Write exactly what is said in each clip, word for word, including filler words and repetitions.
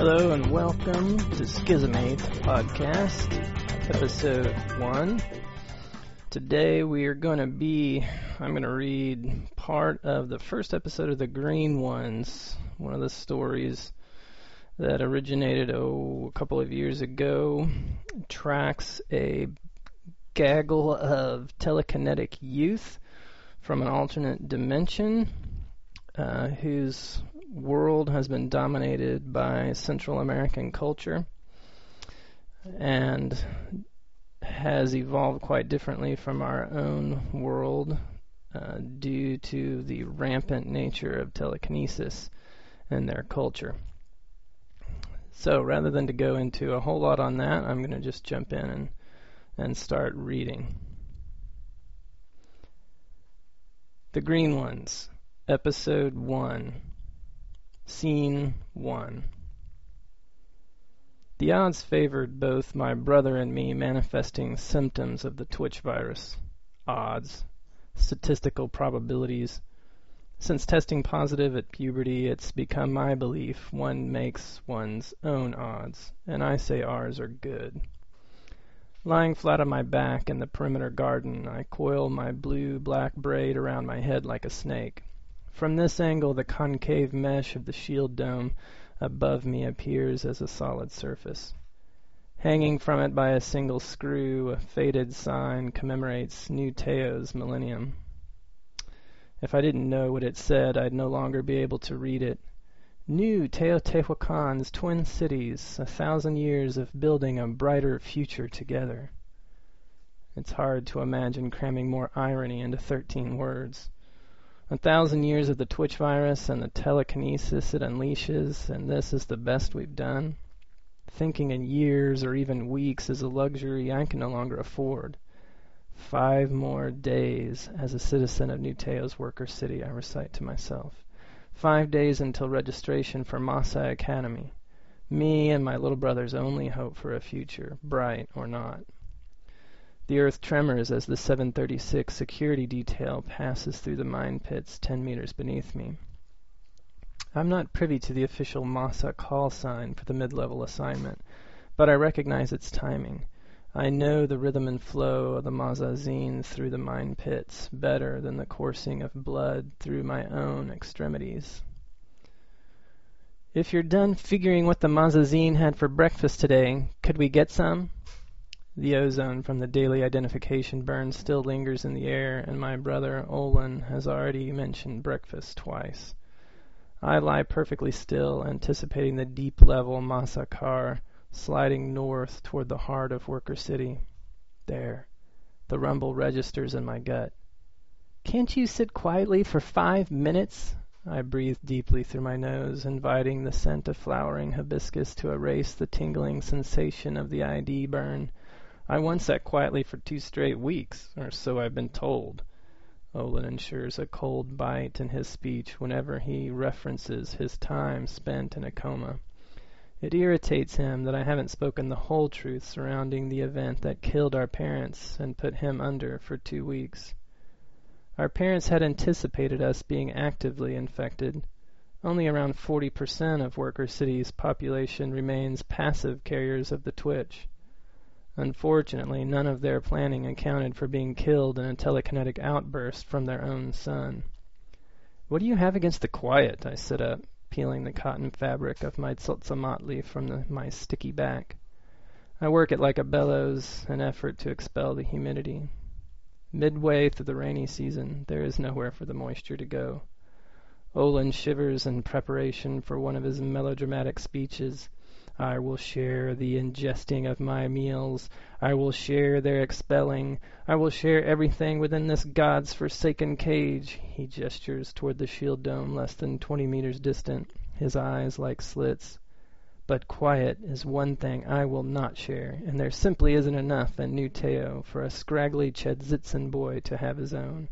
Hello and welcome to Schismate Podcast, Episode one. Today we are going to be, I'm going to read part of the first episode of The Green Ones, one of the stories that originated oh, a couple of years ago. It tracks a gaggle of telekinetic youth from an alternate dimension uh, whose world has been dominated by Central American culture and has evolved quite differently from our own world uh, due to the rampant nature of telekinesis in their culture. So rather than to go into a whole lot on that, I'm going to just jump in and, and start reading. The Green Ones, Episode one. Scene one. The odds favored both my brother and me manifesting symptoms of the Twitch virus. Odds. Statistical probabilities. Since testing positive at puberty, it's become my belief one makes one's own odds, and I say ours are good. Lying flat on my back in the perimeter garden, I coil my blue-black braid around my head like a snake. From this angle, the concave mesh of the shield dome above me appears as a solid surface. Hanging from it by a single screw, a faded sign commemorates New Teo's millennium. If I didn't know what it said, I'd no longer be able to read it. New Teotihuacan's twin cities, a thousand years of building a brighter future together. It's hard to imagine cramming more irony into thirteen words. A thousand years of the Twitch virus and the telekinesis it unleashes, and this is the best we've done. Thinking in years or even weeks is a luxury I can no longer afford. Five more days as a citizen of New Teo's worker city, I recite to myself. Five days until registration for Masa Academy. Me and my little brother's only hope for a future, bright or not. The earth tremors as the seven thirty-six security detail passes through the mine pits ten meters beneath me. I'm not privy to the official Masa call sign for the mid-level assignment, but I recognize its timing. I know the rhythm and flow of the Mazazine through the mine pits better than the coursing of blood through my own extremities. If you're done figuring what the Mazazine had for breakfast today, could we get some? The ozone from the daily identification burn still lingers in the air, and my brother Olin has already mentioned breakfast twice. I lie perfectly still, anticipating the deep-level Masa car sliding north toward the heart of Worker City. There, the rumble registers in my gut. Can't you sit quietly for five minutes? I breathe deeply through my nose, inviting the scent of flowering hibiscus to erase the tingling sensation of the I D burn. I once sat quietly for two straight weeks, or so I've been told. Olin ensures a cold bite in his speech whenever he references his time spent in a coma. It irritates him that I haven't spoken the whole truth surrounding the event that killed our parents and put him under for two weeks. Our parents had anticipated us being actively infected. Only around forty percent of Worker City's population remains passive carriers of the Twitch. Unfortunately, none of their planning accounted for being killed in a telekinetic outburst from their own sun. What do you have against the quiet? I sit up, peeling the cotton fabric of my tzotzomotli from the, my sticky back. I work it like a bellows, an effort to expel the humidity. Midway through the rainy season, there is nowhere for the moisture to go. Olin shivers in preparation for one of his melodramatic speeches. I will share the ingesting of my meals. I will share their expelling. I will share everything within this God's forsaken cage. He gestures toward the shield dome less than twenty meters distant, his eyes like slits. But quiet is one thing I will not share, and there simply isn't enough in New Teo for a scraggly Chedzitzin boy to have his own.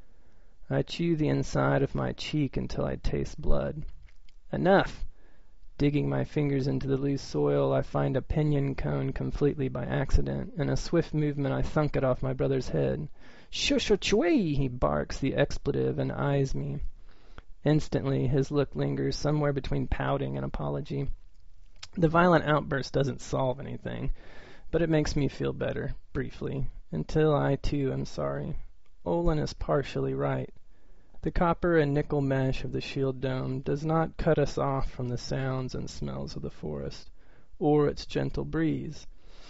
I chew the inside of my cheek until I taste blood. Enough! Digging my fingers into the loose soil, I find a pinion cone completely by accident. In a swift movement, I thunk it off my brother's head. "Shusha-chway!" he barks the expletive and eyes me. Instantly, his look lingers somewhere between pouting and apology. The violent outburst doesn't solve anything, but it makes me feel better, briefly, until I too am sorry. Olin is partially right. The copper and nickel mesh of the shield dome does not cut us off from the sounds and smells of the forest, or its gentle breeze.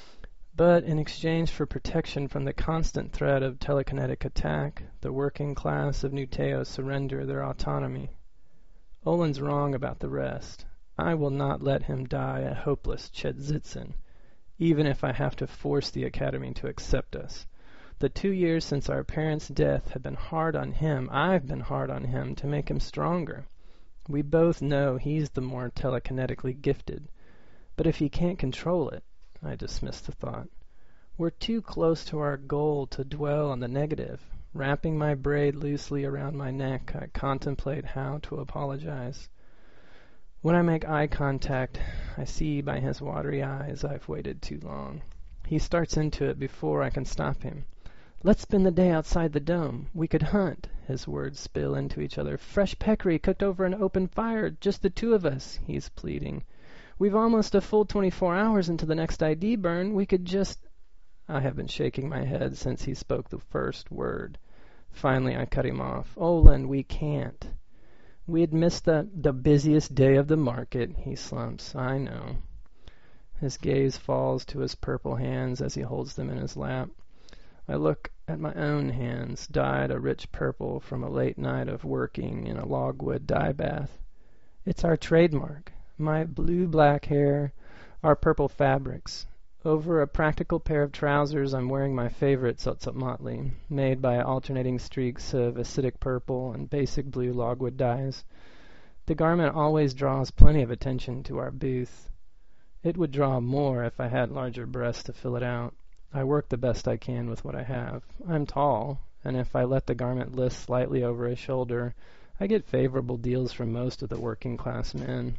But in exchange for protection from the constant threat of telekinetic attack, the working class of Nuteo surrender their autonomy. Olin's wrong about the rest. I will not let him die a hopeless Chedzitsin, even if I have to force the Academy to accept us. The two years since our parents' death have been hard on him. I've been hard on him to make him stronger. We both know he's the more telekinetically gifted. But if he can't control it, I dismiss the thought. We're too close to our goal to dwell on the negative. Wrapping my braid loosely around my neck, I contemplate how to apologize. When I make eye contact, I see by his watery eyes I've waited too long. He starts into it before I can stop him. Let's spend the day outside the dome. We could hunt. His words spill into each other. Fresh peccary cooked over an open fire. Just the two of us, he's pleading. We've almost a full twenty-four hours into the next I D burn. We could just... I have been shaking my head since he spoke the first word. Finally, I cut him off. Olin, we can't. We had missed the, the busiest day of the market, he slumps. I know. His gaze falls to his purple hands as he holds them in his lap. I look at my own hands, dyed a rich purple from a late night of working in a logwood dye bath. It's our trademark. My blue-black hair, our purple fabrics. Over a practical pair of trousers, I'm wearing my favorite Tzotzotmotli, made by alternating streaks of acidic purple and basic blue logwood dyes. The garment always draws plenty of attention to our booth. It would draw more if I had larger breasts to fill it out. I work the best I can with what I have. I'm tall, and if I let the garment list slightly over a shoulder, I get favorable deals from most of the working-class men.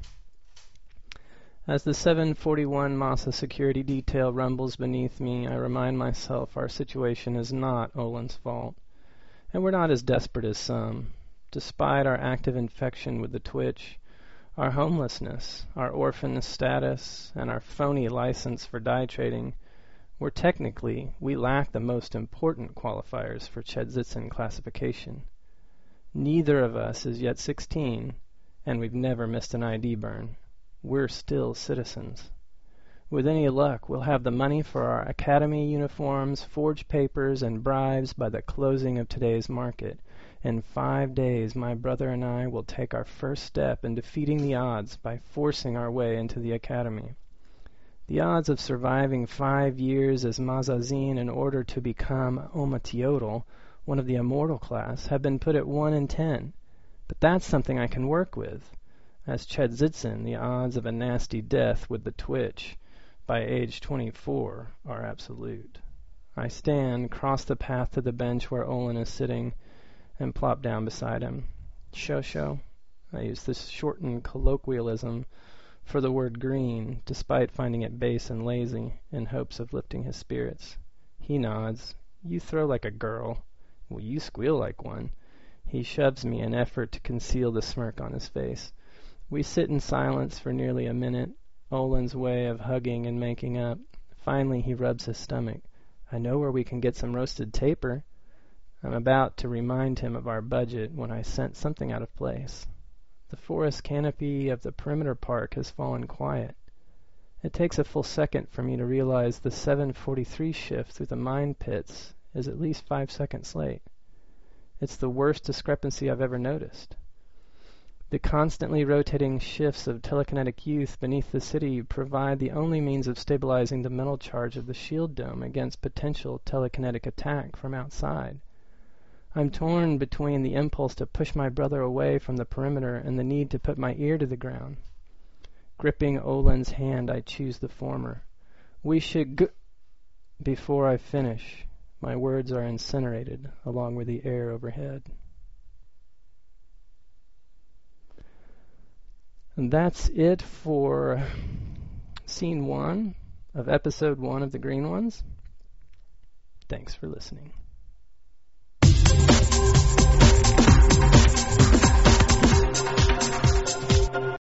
As the seven forty-one Massa security detail rumbles beneath me, I remind myself our situation is not Olin's fault, and we're not as desperate as some. Despite our active infection with the twitch, our homelessness, our orphan status, and our phony license for dye trading, we're technically, we lack the most important qualifiers for Chedzitsin classification. Neither of us is yet sixteen, and we've never missed an I D burn. We're still citizens. With any luck, we'll have the money for our academy uniforms, forged papers, and bribes by the closing of today's market. In five days, my brother and I will take our first step in defeating the odds by forcing our way into the academy. The odds of surviving five years as Mazazin in order to become Omoteotl, one of the immortal class, have been put at one in ten. But that's something I can work with. As Chedzitsin, the odds of a nasty death with the twitch by age twenty-four are absolute. I stand, cross the path to the bench where Olin is sitting, and plop down beside him. Shosho. I use this shortened colloquialism for the word green, despite finding it base and lazy, in hopes of lifting his spirits. He nods. You throw like a girl. Well, you squeal like one. He shoves me in effort to conceal the smirk on his face. We sit in silence for nearly a minute, Olin's way of hugging and making up. Finally, he rubs his stomach. I know where we can get some roasted tapir. I'm about to remind him of our budget when I sense something out of place. The forest canopy of the perimeter park has fallen quiet. It takes a full second for me to realize the seven forty-three shift through the mine pits is at least five seconds late. It's the worst discrepancy I've ever noticed. The constantly rotating shifts of telekinetic youth beneath the city provide the only means of stabilizing the mental charge of the shield dome against potential telekinetic attack from outside. I'm torn between the impulse to push my brother away from the perimeter and the need to put my ear to the ground. Gripping Olin's hand, I choose the former. We should go... Before I finish, my words are incinerated along with the air overhead. And that's it for scene one of episode one of The Green Ones. Thanks for listening.